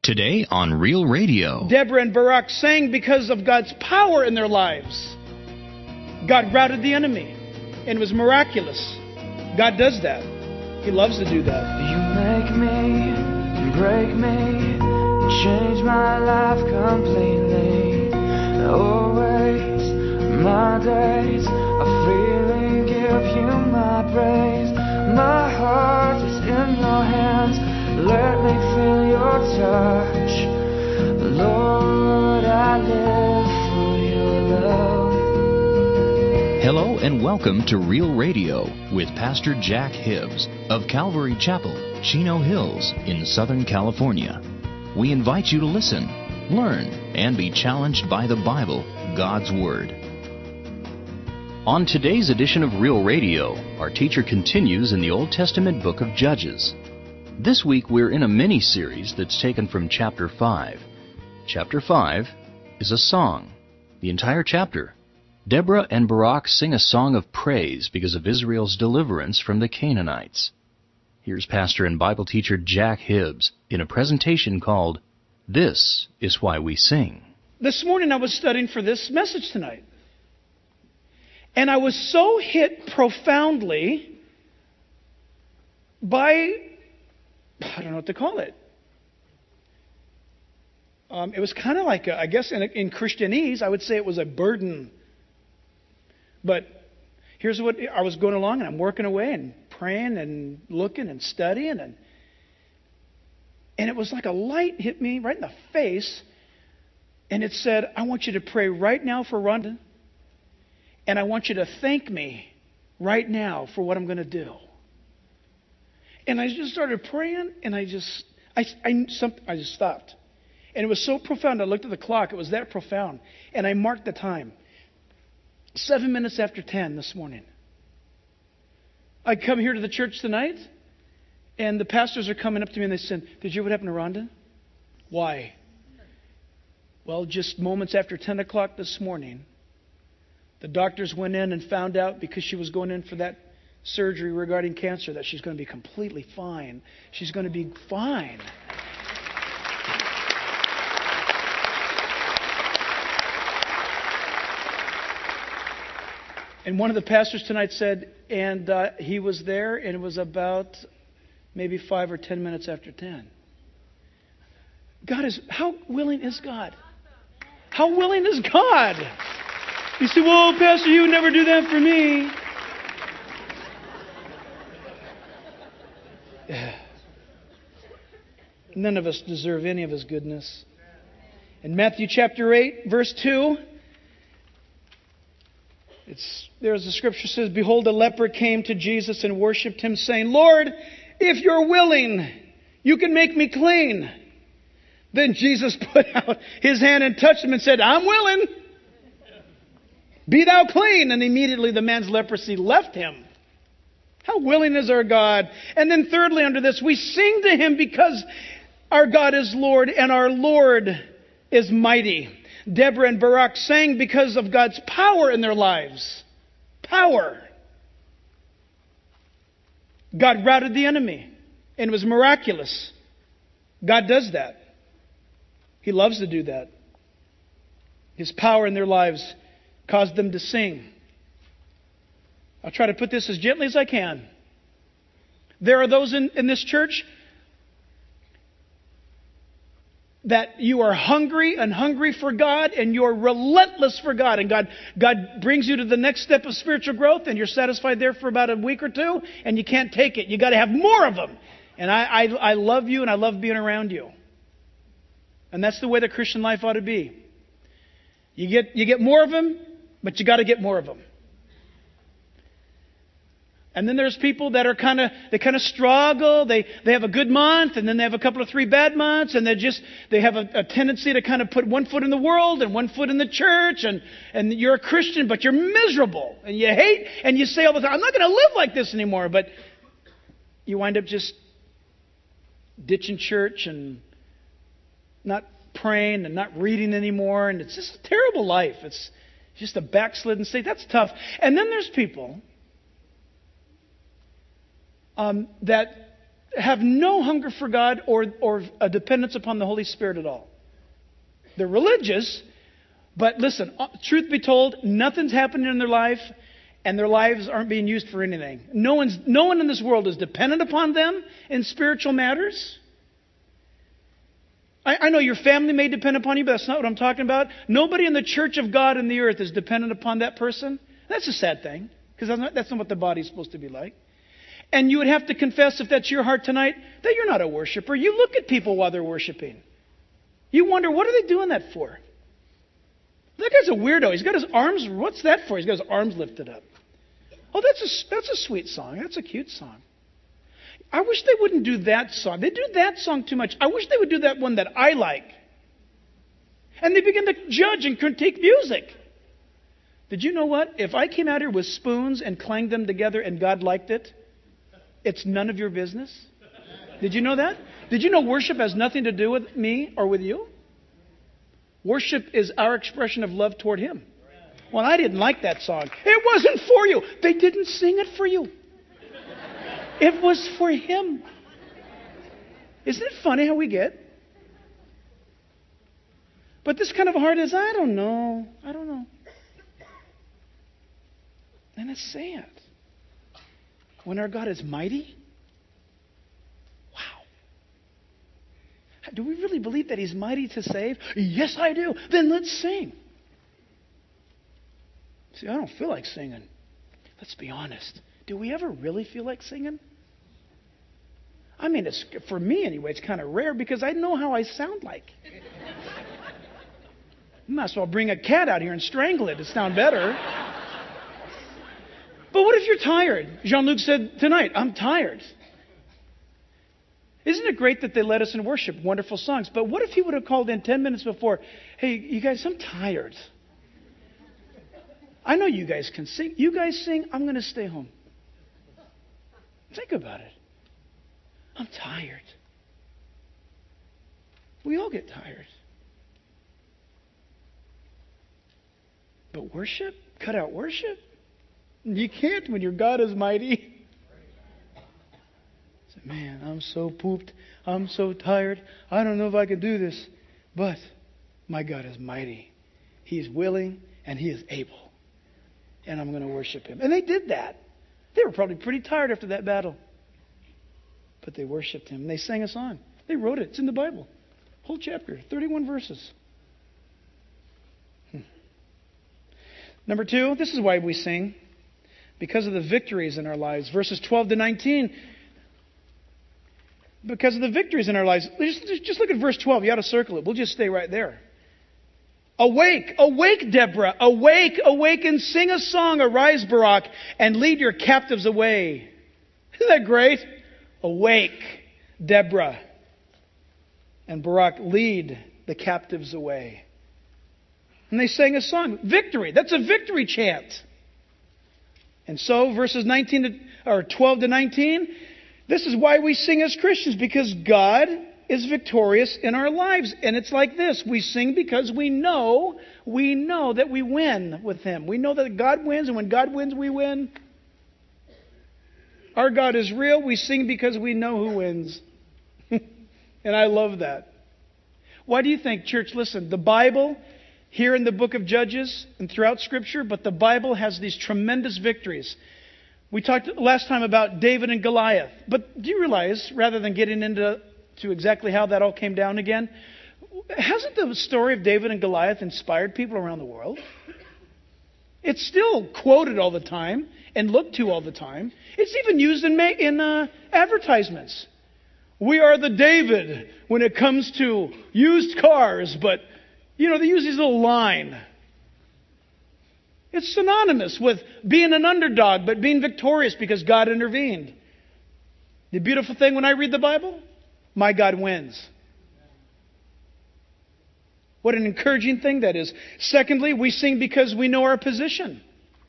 Today on Real Radio. Deborah and Barak sang because of God's power in their lives. God routed the enemy, and it was miraculous. God does that. He loves to do that. You make me, break me, change my life completely. Always, my days are freely give you my praise. My heart is in your hands. Let me feel your touch. Lord, I live for your love. Hello and welcome to Real Radio with Pastor Jack Hibbs of Calvary Chapel, Chino Hills in Southern California. We invite you to listen, learn, and be challenged by the Bible, God's Word. On today's edition of Real Radio, our teacher continues in the Old Testament book of Judges. This week we're in a mini-series that's taken from chapter 5. Chapter 5 is a song. The entire chapter. Deborah and Barak sing a song of praise because of Israel's deliverance from the Canaanites. Here's pastor and Bible teacher Jack Hibbs in a presentation called, This is Why We Sing. This morning I was studying for this message tonight. And I was so hit profoundly by, I don't know what to call it. It was kind of like, I guess in Christianese, I would say it was a burden. But here's what, I was going along and I'm working away and praying and looking and studying. And it was like a light hit me right in the face. And it said, I want you to pray right now for Rhonda. And I want you to thank me right now for what I'm going to do. And I just started praying, and I just stopped. And it was so profound. I looked at the clock. It was that profound. And I marked the time. 7 minutes after 10 this morning. I come here to the church tonight, and the pastors are coming up to me, and they said, did you hear what happened to Rhonda? Why? Well, just moments after 10 o'clock this morning, the doctors went in and found out, because she was going in for that surgery regarding cancer, that she's going to be completely fine. She's going to be fine. And one of the pastors tonight said, and he was there, and it was about maybe 5 or 10 minutes after 10. How willing is God? How willing is God? You say, well, Pastor, you would never do that for me. None of us deserve any of His goodness. In Matthew chapter 8, verse 2, there's the scripture says, Behold, a leper came to Jesus and worshipped Him, saying, Lord, if you're willing, you can make me clean. Then Jesus put out His hand and touched him and said, I'm willing. Be thou clean. And immediately the man's leprosy left him. How willing is our God? And then thirdly, under this, we sing to Him because our God is Lord and our Lord is mighty. Deborah and Barak sang because of God's power in their lives. Power. God routed the enemy, and it was miraculous. God does that. He loves to do that. His power in their lives caused them to sing. I'll try to put this as gently as I can. There are those in this church that you are hungry for God, and you're relentless for God. And God brings you to the next step of spiritual growth, and you're satisfied there for about a week or two, and you can't take it. You got to have more of them. And I love you, and I love being around you. And that's the way the Christian life ought to be. You get more of them, but you got to get more of them. And then there's people that are kind of struggle. They have a good month, and then they have a couple of 3 bad months, and they have a tendency to kind of put one foot in the world and one foot in the church, and you're a Christian, but you're miserable, and you hate, and you say all the time, I'm not going to live like this anymore. But you wind up just ditching church and not praying and not reading anymore, and it's just a terrible life. It's just a backslidden state. That's tough. And then there's people that have no hunger for God or a dependence upon the Holy Spirit at all. They're religious, but listen, truth be told, nothing's happening in their life, and their lives aren't being used for anything. No one in this world is dependent upon them in spiritual matters. I know your family may depend upon you, but that's not what I'm talking about. Nobody in the church of God in the earth is dependent upon that person. That's a sad thing, because that's not what the body's supposed to be like. And you would have to confess, if that's your heart tonight, that you're not a worshiper. You look at people while they're worshiping. You wonder, what are they doing that for? That guy's a weirdo. He's got his arms, what's that for? He's got his arms lifted up. Oh, that's a sweet song. That's a cute song. I wish they wouldn't do that song. They do that song too much. I wish they would do that one that I like. And they begin to judge and critique music. Did you know what? If I came out here with spoons and clanged them together and God liked it, it's none of your business. Did you know that? Did you know worship has nothing to do with me or with you? Worship is our expression of love toward Him. Well, I didn't like that song. It wasn't for you. They didn't sing it for you. It was for Him. Isn't it funny how we get? But this kind of a heart is, I don't know. And it's sad. When our God is mighty, wow. Do we really believe that He's mighty to save? Yes, I do. Then let's sing. See, I don't feel like singing. Let's be honest. Do we ever really feel like singing? I mean, for me anyway, it's kind of rare because I know how I sound like. Might as well bring a cat out here and strangle it to sound better. But what if you're tired? Jean-Luc said tonight, I'm tired. Isn't it great that they led us in worship? Wonderful songs. But what if he would have called in 10 minutes before, hey, you guys, I'm tired. I know you guys can sing. You guys sing, I'm going to stay home. Think about it. I'm tired. We all get tired. But worship? Cut out worship? You can't when your God is mighty. Say, man, I'm so pooped. I'm so tired. I don't know if I can do this. But my God is mighty. He's willing and He is able. And I'm going to worship Him. And they did that. They were probably pretty tired after that battle. But they worshiped Him. And they sang a song. They wrote it. It's in the Bible. Whole chapter. 31 verses. Number 2, this is why we sing. Because of the victories in our lives. Verses 12 to 19. Because of the victories in our lives. Just look at verse 12. You ought to circle it. We'll just stay right there. Awake, awake, Deborah. Awake, awake, and sing a song. Arise, Barak, and lead your captives away. Isn't that great? Awake, Deborah. And Barak, lead the captives away. And they sang a song. Victory. That's a victory chant. And so, verses 12 to 19, this is why we sing as Christians, because God is victorious in our lives. And it's like this. We sing because we know that we win with Him. We know that God wins, and when God wins, we win. Our God is real. We sing because we know who wins. And I love that. Why do you think, church, listen, the Bible, here in the book of Judges and throughout Scripture, but the Bible has these tremendous victories. We talked last time about David and Goliath. But do you realize, rather than getting into exactly how that all came down again, hasn't the story of David and Goliath inspired people around the world? It's still quoted all the time and looked to all the time. It's even used in advertisements. We are the David when it comes to used cars, but they use this little line. It's synonymous with being an underdog, but being victorious because God intervened. The beautiful thing when I read the Bible, my God wins. What an encouraging thing that is. Secondly, we sing because we know our position.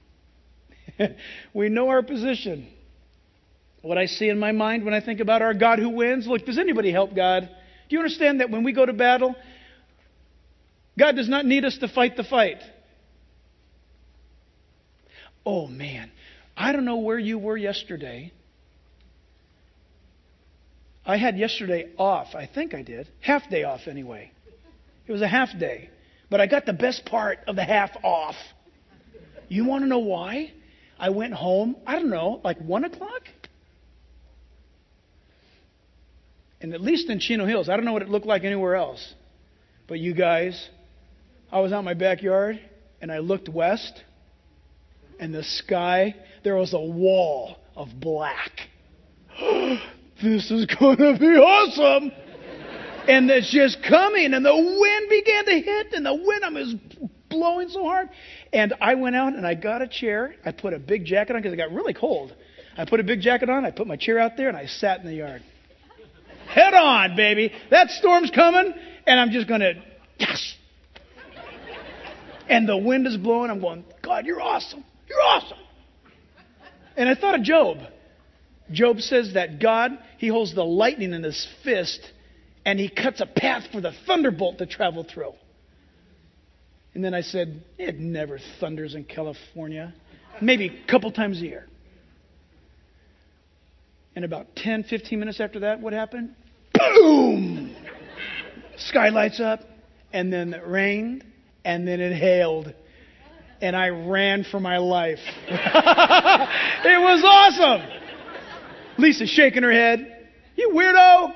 We know our position. What I see in my mind when I think about our God who wins, look, does anybody help God? Do you understand that when we go to battle, God does not need us to fight the fight? Oh, man. I don't know where you were yesterday, I had yesterday off. I think I did. Half day off anyway. It was a half day. But I got the best part of the half off. You want to know why? I went home, I don't know, like 1 o'clock? And at least in Chino Hills, I don't know what it looked like anywhere else. But you guys, I was out in my backyard, and I looked west, and the sky, there was a wall of black. This is going to be awesome. And it's just coming, and the wind began to hit, and the wind is blowing so hard. And I went out, and I got a chair. I put a big jacket on because it got really cold. I put a big jacket on. I put my chair out there, and I sat in the yard. Head on, baby. That storm's coming, and I'm just going to, yes. And the wind is blowing. I'm going, God, you're awesome. You're awesome. And I thought of Job. Job says that God, he holds the lightning in his fist, and he cuts a path for the thunderbolt to travel through. And then I said, it never thunders in California. Maybe a couple times a year. And about 10, 15 minutes after that, what happened? Boom! Sky lights up, and then it rained, and then it hailed. And I ran for my life. It was awesome! Lisa's shaking her head. You weirdo!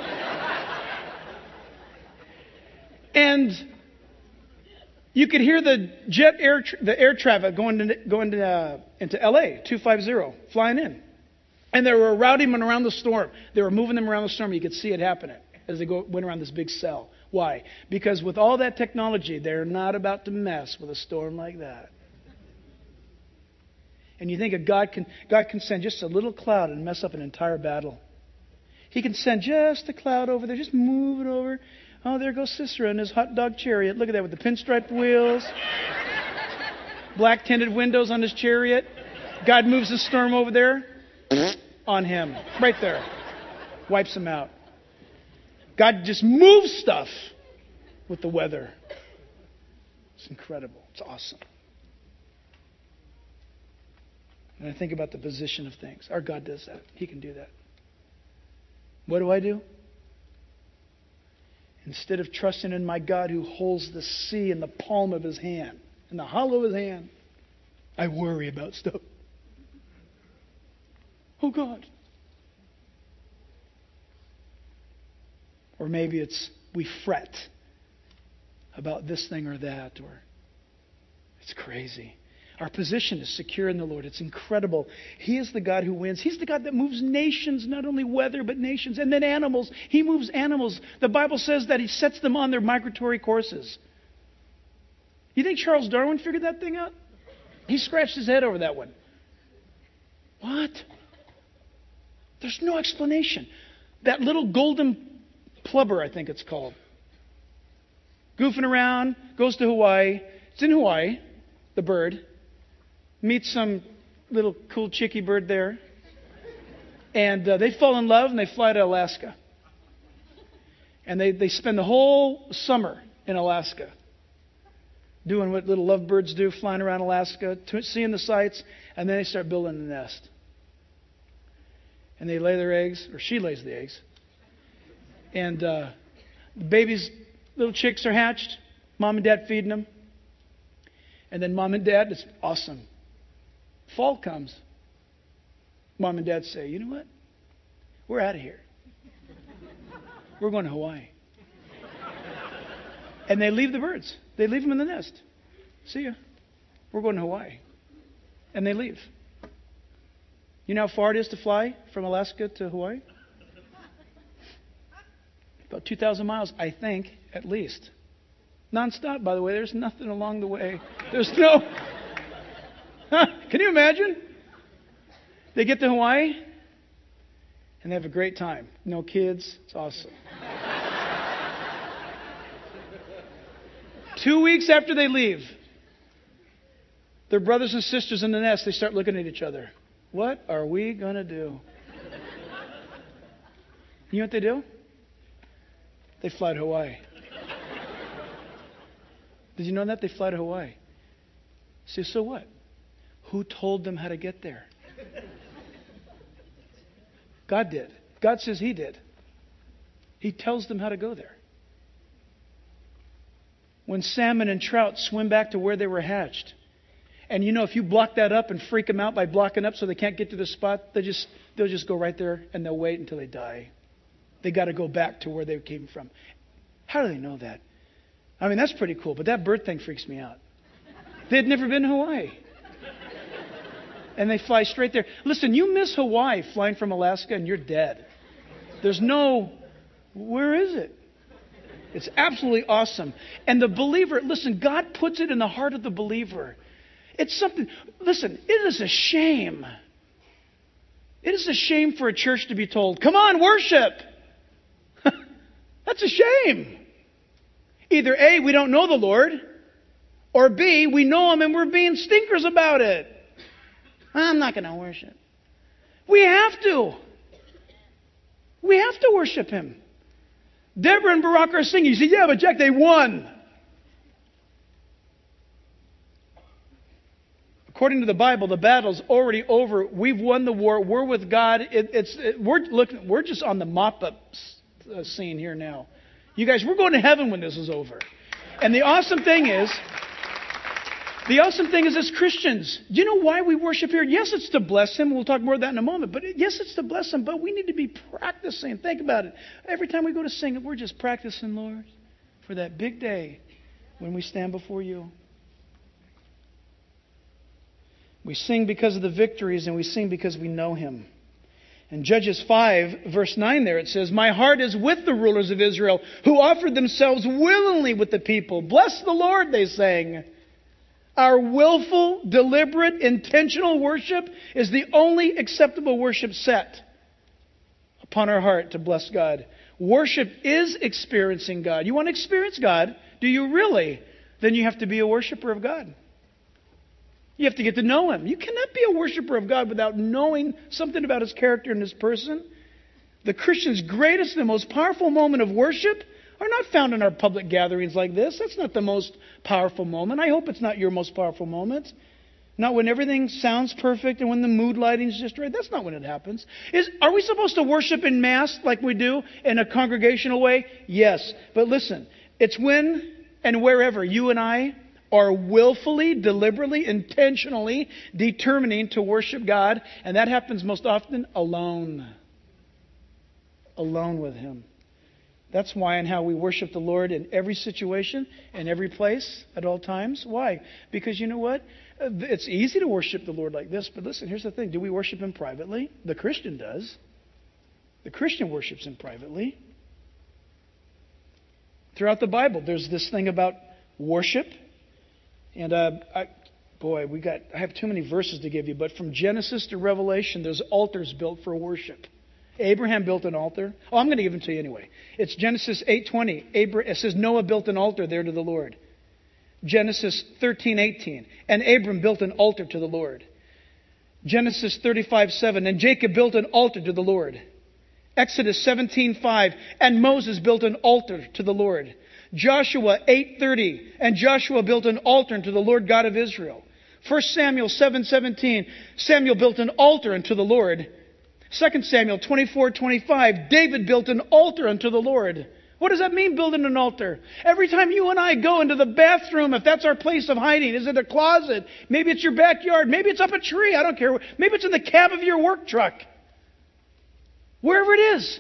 And you could hear the air traffic going into LA 250 flying in, and they were routing them around the storm. They were moving them around the storm. You could see it happening as they went around this big cell. Why? Because with all that technology, they're not about to mess with a storm like that. And you think God can send just a little cloud and mess up an entire battle. He can send just a cloud over there, just move it over. Oh, there goes Sisera in his hot dog chariot. Look at that with the pinstriped wheels. Black tinted windows on his chariot. God moves the storm over there. On him. Right there. Wipes him out. God just moves stuff with the weather. It's incredible. It's awesome. And I think about the position of things. Our God does that. He can do that. What do? Instead of trusting in my God who holds the sea in the palm of his hand, in the hollow of his hand, I worry about stuff. Oh, God. Or maybe it's we fret about this thing or that, or it's crazy. Our position is secure in the Lord. It's incredible. He is the God who wins. He's the God that moves nations, not only weather, but nations. And then animals. He moves animals. The Bible says that he sets them on their migratory courses. You think Charles Darwin figured that thing out? He scratched his head over that one. What? There's no explanation. That little golden plover, I think it's called, goofing around, goes to Hawaii. It's in Hawaii, the bird. Meets some little cool chickie bird there. And they fall in love and they fly to Alaska. And they spend the whole summer in Alaska doing what little lovebirds do, flying around Alaska, seeing the sights, and then they start building the nest. And they lay their eggs, or she lays the eggs. And the babies, little chicks are hatched, mom and dad feeding them. And then mom and dad, it's awesome. Fall comes. Mom and dad say, you know what? We're out of here. We're going to Hawaii. And they leave the birds. They leave them in the nest. See ya. We're going to Hawaii. And they leave. You know how far it is to fly from Alaska to Hawaii? About 2,000 miles, I think, at least. Non-stop, by the way. There's nothing along the way. There's no... Can you imagine? They get to Hawaii, and they have a great time. No kids. It's awesome. 2 weeks after they leave, their brothers and sisters in the nest, they start looking at each other. What are we going to do? You know what they do? They fly to Hawaii. Did you know that? They fly to Hawaii. See, so what? Who told them how to get there? God did. God says he did. He tells them how to go there. When salmon and trout swim back to where they were hatched. And you know, if you block that up and freak them out by blocking up so they can't get to the spot, they'll just go right there and they'll wait until they die. They got to go back to where they came from. How do they know that? I mean, that's pretty cool, but that bird thing freaks me out. They'd never been to Hawaii. And they fly straight there. Listen, you miss Hawaii flying from Alaska and you're dead. There's no, where is it? It's absolutely awesome. And the believer, listen, God puts it in the heart of the believer. It's something, listen, it is a shame. It is a shame for a church to be told, come on, worship. That's a shame. Either A, we don't know the Lord, or B, we know Him and we're being stinkers about it. I'm not going to worship. We have to. We have to worship Him. Deborah and Barak are singing. You say, yeah, but Jack, they won. According to the Bible, the battle's already over. We've won the war. We're with God. We're just on the mop-up scene here now. You guys, we're going to heaven when this is over. And the awesome thing is as Christians, do you know why we worship here? Yes, it's to bless Him. We'll talk more of that in a moment. But yes, it's to bless Him. But we need to be practicing. Think about it. Every time we go to sing, we're just practicing, Lord, for that big day when we stand before You. We sing because of the victories, and we sing because we know Him. In Judges 5, verse 9 there, it says, my heart is with the rulers of Israel, who offered themselves willingly with the people. Bless the Lord, they sang. Our willful, deliberate, intentional worship is the only acceptable worship set upon our heart to bless God. Worship is experiencing God. You want to experience God? Do you really? Then you have to be a worshiper of God. You have to get to know Him. You cannot be a worshiper of God without knowing something about His character and His person. The Christian's greatest and most powerful moment of worship are not found in our public gatherings like this. That's not the most powerful moment. I hope it's not your most powerful moment. Not when everything sounds perfect and when the mood lighting's just right. That's not when it happens. Are we supposed to worship in mass like we do in a congregational way? Yes. But listen, it's when and wherever you and I are willfully, deliberately, intentionally determining to worship God. And that happens most often alone. Alone with Him. That's why and how we worship the Lord in every situation, in every place, at all times. Why? Because you know what? It's easy to worship the Lord like this, but listen, here's the thing. Do we worship Him privately? The Christian does. The Christian worships Him privately. Throughout the Bible, there's this thing about worship. And I have too many verses to give you, but from Genesis to Revelation, there's altars built for worship. Abraham built an altar. Oh, I'm going to give them to you anyway. It's Genesis 8:20. It says Noah built an altar there to the Lord. Genesis 13:18. And Abram built an altar to the Lord. Genesis 35:7. And Jacob built an altar to the Lord. Exodus 17:5. And Moses built an altar to the Lord. Joshua 8:30. And Joshua built an altar unto the Lord God of Israel. 1 Samuel 7:17. Samuel built an altar unto the Lord. 2 Samuel 24:25, David built an altar unto the Lord. What does that mean, building an altar? Every time you and I go into the bathroom, if that's our place of hiding, is it a closet? Maybe it's your backyard. Maybe it's up a tree. I don't care. Maybe it's in the cab of your work truck. Wherever it is.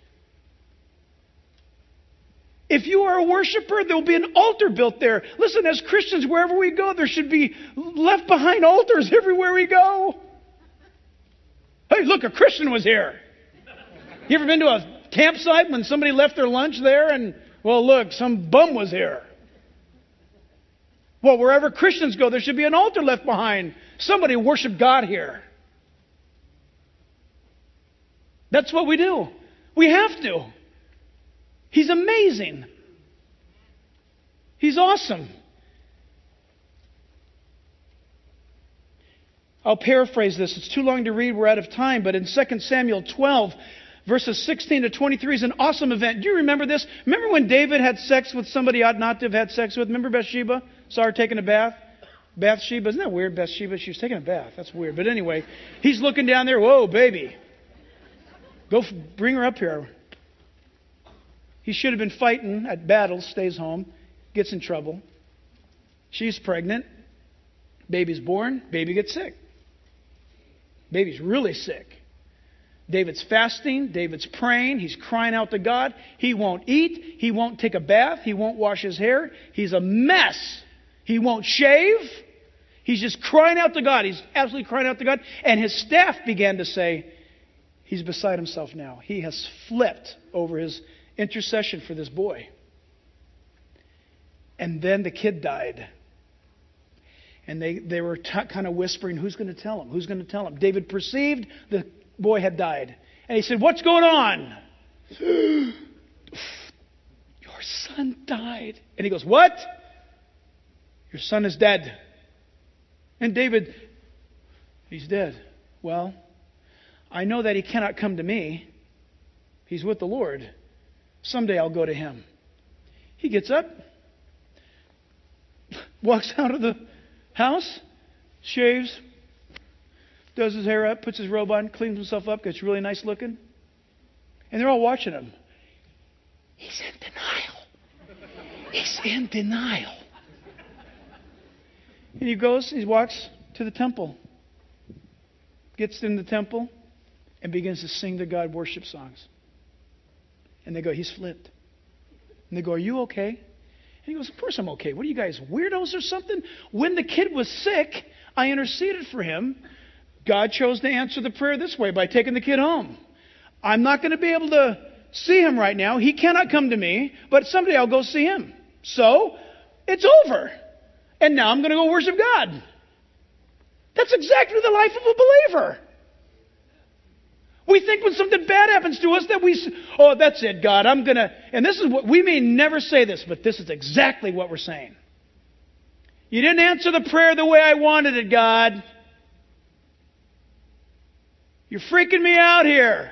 If you are a worshiper, there will be an altar built there. Listen, as Christians, wherever we go, there should be left behind altars everywhere we go. Hey, look, a Christian was here. You ever been to a campsite when somebody left their lunch there and, well, look, some bum was here? Well, wherever Christians go, there should be an altar left behind. Somebody worship God here. That's what we do. We have to. He's amazing. He's awesome. I'll paraphrase this. It's too long to read. We're out of time. But in 2 Samuel 12, verses 16 to 23 is an awesome event. Do you remember this? Remember when David had sex with somebody he ought not to have had sex with? Remember Bathsheba? Saw her taking a bath? Bathsheba. Isn't that weird, Bathsheba? She was taking a bath. That's weird. But anyway, he's looking down there. Whoa, baby. Bring her up here. He should have been fighting at battle, stays home, gets in trouble. She's pregnant. Baby's born. Baby gets sick. Baby's really sick. David's fasting. David's praying. He's crying out to God. He won't eat. He won't take a bath. He won't wash his hair. He's a mess. He won't shave. He's just crying out to God. He's absolutely crying out to God. And his staff began to say, he's beside himself now. He has flipped over his intercession for this boy. And then the kid died. And they were kind of whispering, who's going to tell him? Who's going to tell him? David perceived the boy had died. And he said, what's going on? Your son died. And he goes, what? Your son is dead. And David, he's dead. Well, I know that he cannot come to me. He's with the Lord. Someday I'll go to him. He gets up, walks out of the house, shaves, does his hair up, puts his robe on, cleans himself up, gets really nice looking. And they're all watching him. He's in denial. He's in denial. And he walks to the temple, gets in the temple, and begins to sing to God worship songs. And they go, he's flipped. And they go, are you okay? And he goes, of course I'm okay. What are you guys, weirdos or something? When the kid was sick, I interceded for him. God chose to answer the prayer this way, by taking the kid home. I'm not going to be able to see him right now. He cannot come to me, but someday I'll go see him. So, it's over. And now I'm going to go worship God. That's exactly the life of a believer. We think when something bad happens to us that that's it, God, I'm going to... And this is what, we may never say this, but this is exactly what we're saying. You didn't answer the prayer the way I wanted it, God. You're freaking me out here.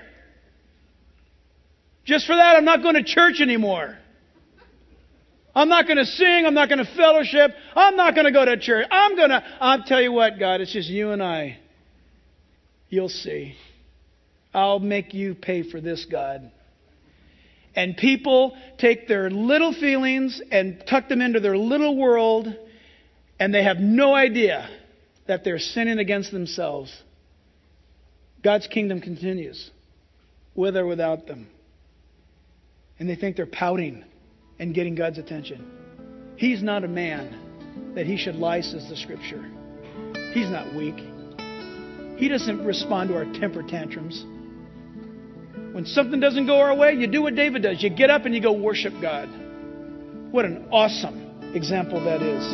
Just for that, I'm not going to church anymore. I'm not going to sing. I'm not going to fellowship. I'm not going to go to church. I'll tell you what, God, it's just you and I. You'll see. I'll make you pay for this, God. And people take their little feelings and tuck them into their little world, and they have no idea that they're sinning against themselves. God's kingdom continues, with or without them. And they think they're pouting and getting God's attention. He's not a man that he should lie, says the Scripture. He's not weak. He doesn't respond to our temper tantrums. When something doesn't go our way, you do what David does. You get up and you go worship God. What an awesome example that is.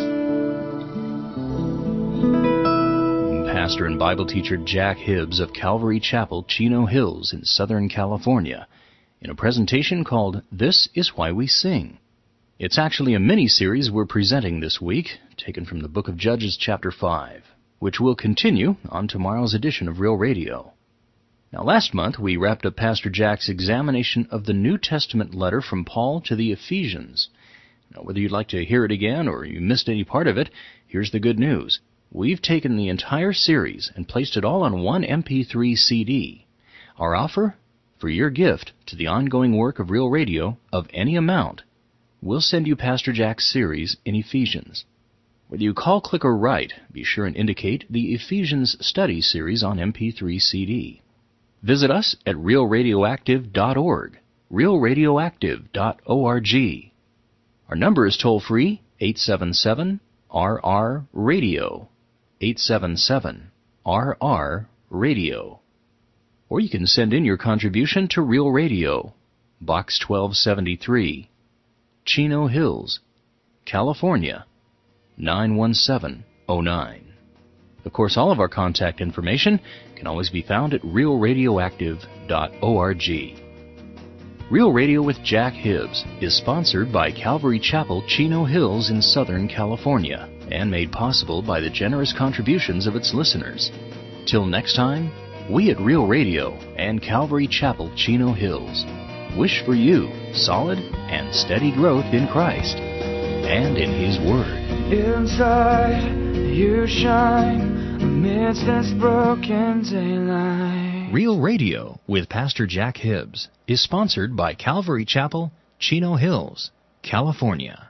Pastor and Bible teacher Jack Hibbs of Calvary Chapel, Chino Hills in Southern California, in a presentation called This Is Why We Sing. It's actually a mini-series we're presenting this week, taken from the book of Judges chapter 5, which will continue on tomorrow's edition of Real Radio. Now, last month we wrapped up Pastor Jack's examination of the New Testament letter from Paul to the Ephesians. Now, whether you'd like to hear it again or you missed any part of it, here's the good news. We've taken the entire series and placed it all on one MP3 CD. Our offer? For your gift to the ongoing work of Real Radio of any amount, we'll send you Pastor Jack's series in Ephesians. Whether you call, click, or write, be sure and indicate the Ephesians Study Series on MP3 CD. Visit us at realradioactive.org, realradioactive.org. Our number is toll-free, 877-RR-RADIO, 877-RR-RADIO. Or you can send in your contribution to Real Radio, Box 1273, Chino Hills, California, 91709. Of course, all of our contact information can always be found at realradioactive.org. Real Radio with Jack Hibbs is sponsored by Calvary Chapel, Chino Hills in Southern California, and made possible by the generous contributions of its listeners. Till next time, we at Real Radio and Calvary Chapel, Chino Hills wish for you solid and steady growth in Christ and in His Word. Inside you shine amidst this broken daylight. Real Radio with Pastor Jack Hibbs is sponsored by Calvary Chapel, Chino Hills, California.